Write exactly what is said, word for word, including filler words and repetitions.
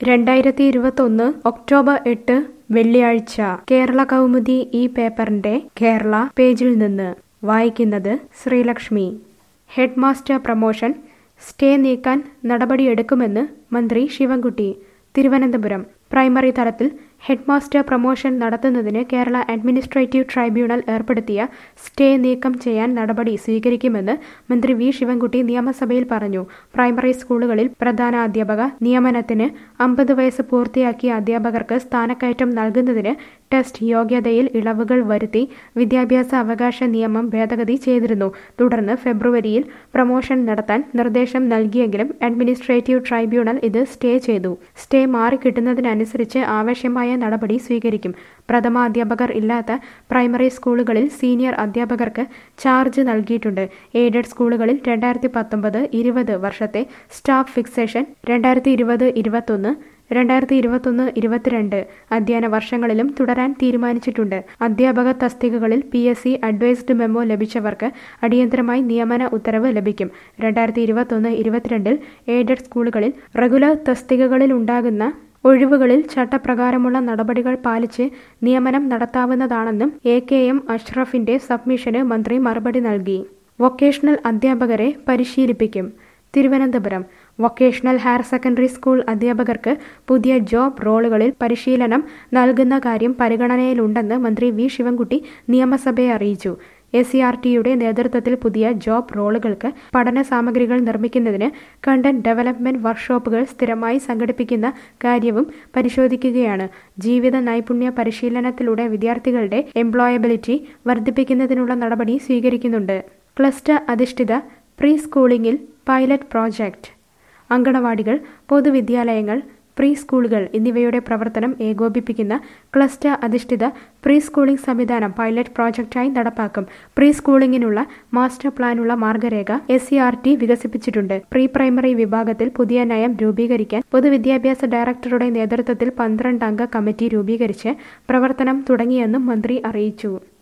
രണ്ടായിരത്തി ഇരുപത്തൊന്ന് ഒക്ടോബർ എട്ട് വെള്ളിയാഴ്ച കേരള കൗമുദി ഈ പേപ്പറിന്റെ കേരള പേജിൽ നിന്ന് വായിക്കുന്നത് Sreelakshmi. Head master promotion stay നീക്കാൻ നടപടിയെടുക്കുമെന്ന് മന്ത്രി ശിവൻകുട്ടി. തിരുവനന്തപുരം പ്രൈമറി തലത്തിൽ ഹെഡ് മാസ്റ്റർ പ്രമോഷൻ നടത്തുന്നതിന് കേരള അഡ്മിനിസ്ട്രേറ്റീവ് ട്രൈബ്യൂണൽ ഏർപ്പെടുത്തിയ സ്റ്റേ നീക്കം ചെയ്യാൻ നടപടി സ്വീകരിക്കുമെന്ന് മന്ത്രി വി ശിവൻകുട്ടി നിയമസഭയിൽ പറഞ്ഞു. പ്രൈമറി സ്കൂളുകളിൽ പ്രധാനാധ്യാപക നിയമനത്തിന് അമ്പത് വയസ്സ് പൂർത്തിയാക്കിയ അധ്യാപകർക്ക് സ്ഥാനക്കയറ്റം നൽകുന്നതിന് ടെസ്റ്റ് യോഗ്യതയിൽ ഇളവുകൾ വരുത്തി വിദ്യാഭ്യാസ അവകാശ നിയമം ഭേദഗതി ചെയ്തിരുന്നു. തുടർന്ന് ഫെബ്രുവരിയിൽ പ്രമോഷൻ നടത്താൻ നിർദ്ദേശം നൽകിയെങ്കിലും അഡ്മിനിസ്ട്രേറ്റീവ് ട്രൈബ്യൂണൽ ഇത് സ്റ്റേ ചെയ്തു. സ്റ്റേ മാറിക്കിട്ടുന്നതിനനുസരിച്ച് ആവശ്യമായ നടപടി സ്വീകരിക്കും. പ്രഥമാധ്യാപകർ ഇല്ലാത്ത പ്രൈമറി സ്കൂളുകളിൽ സീനിയർ അധ്യാപകർക്ക് ചാർജ് നൽകിയിട്ടുണ്ട്. എയ്ഡഡ് സ്കൂളുകളിൽ രണ്ടായിരത്തി പത്തൊമ്പത് ഇരുപത് വർഷത്തെ സ്റ്റാഫ് ഫിക്സേഷൻ രണ്ടായിരത്തി ഇരുപത് ഇരുപത്തൊന്ന് രണ്ടായിരത്തി ഇരുപത്തൊന്ന് ഇരുപത്തിരണ്ട് അധ്യയന വർഷങ്ങളിലും തുടരാൻ തീരുമാനിച്ചിട്ടുണ്ട്. അധ്യാപക തസ്തികകളിൽ P S C advised memo ലഭിച്ചവർക്ക് അടിയന്തരമായി നിയമന ഉത്തരവ് ലഭിക്കും. രണ്ടായിരത്തി ഇരുപത്തൊന്ന് ഇരുപത്തിരണ്ടിൽ എയ്ഡഡ് സ്കൂളുകളിൽ റെഗുലർ തസ്തികകളിൽ ഉണ്ടാകുന്ന ഒഴിവുകളിൽ ചട്ടപ്രകാരമുള്ള നടപടികൾ പാലിച്ച് നിയമനം നടത്താവുന്നതാണെന്നും എ കെ എം അഷ്റഫിന്റെ സബ്മിഷന് മന്ത്രി മറുപടി നൽകി. വൊക്കേഷണൽ അധ്യാപകരെ പരിശീലിപ്പിക്കും. Thiruvananthapuram vocational higher secondary school അധ്യാപകർക്ക് പുതിയ ജോബ് റോളുകളിൽ പരിശീലനം നൽകുന്ന കാര്യം പരിഗണനയിലുണ്ടെന്ന് മന്ത്രി വി ശിവൻകുട്ടി നിയമസഭയെ അറിയിച്ചു. എസ് സി ആർ ടിയുടെ നേതൃത്വത്തിൽ പുതിയ ജോബ് റോളുകൾക്ക് പഠന സാമഗ്രികൾ നിർമ്മിക്കുന്നതിന് കണ്ടന്റ് ഡെവലപ്മെന്റ് വർക്ക്ഷോപ്പുകൾ സ്ഥിരമായി സംഘടിപ്പിക്കുന്ന കാര്യവും പരിശോധിക്കുകയാണ്. ജീവിത നൈപുണ്യ പരിശീലനത്തിലൂടെ വിദ്യാർത്ഥികളുടെ എംപ്ലോയബിലിറ്റി വർദ്ധിപ്പിക്കുന്നതിനുള്ള നടപടി സ്വീകരിക്കുന്നുണ്ട്. ക്ലസ്റ്റർ അധിഷ്ഠിത പ്രീ സ്കൂളിംഗിൽ പൈലറ്റ് പ്രോജക്റ്റ്. അങ്കണവാടികൾ, പൊതുവിദ്യാലയങ്ങൾ, പ്രീ സ്കൂളുകൾ എന്നിവയുടെ പ്രവർത്തനം ഏകോപിപ്പിക്കുന്ന ക്ലസ്റ്റർ അധിഷ്ഠിത പ്രീ സ്കൂളിംഗ് സംവിധാനം പൈലറ്റ് പ്രോജക്റ്റായി നടപ്പാക്കും. പ്രീ സ്കൂളിംഗിനുള്ള മാസ്റ്റർ പ്ലാനുള്ള മാർഗരേഖ എസ് സി ആർ ടി വികസിപ്പിച്ചിട്ടുണ്ട്. പ്രീ പ്രൈമറി വിഭാഗത്തിൽ പുതിയ നയം രൂപീകരിക്കാൻ പൊതുവിദ്യാഭ്യാസ ഡയറക്ടറുടെ നേതൃത്വത്തിൽ പന്ത്രണ്ട് അംഗ കമ്മിറ്റി രൂപീകരിച്ച് പ്രവർത്തനം തുടങ്ങിയെന്നും മന്ത്രി അറിയിച്ചു.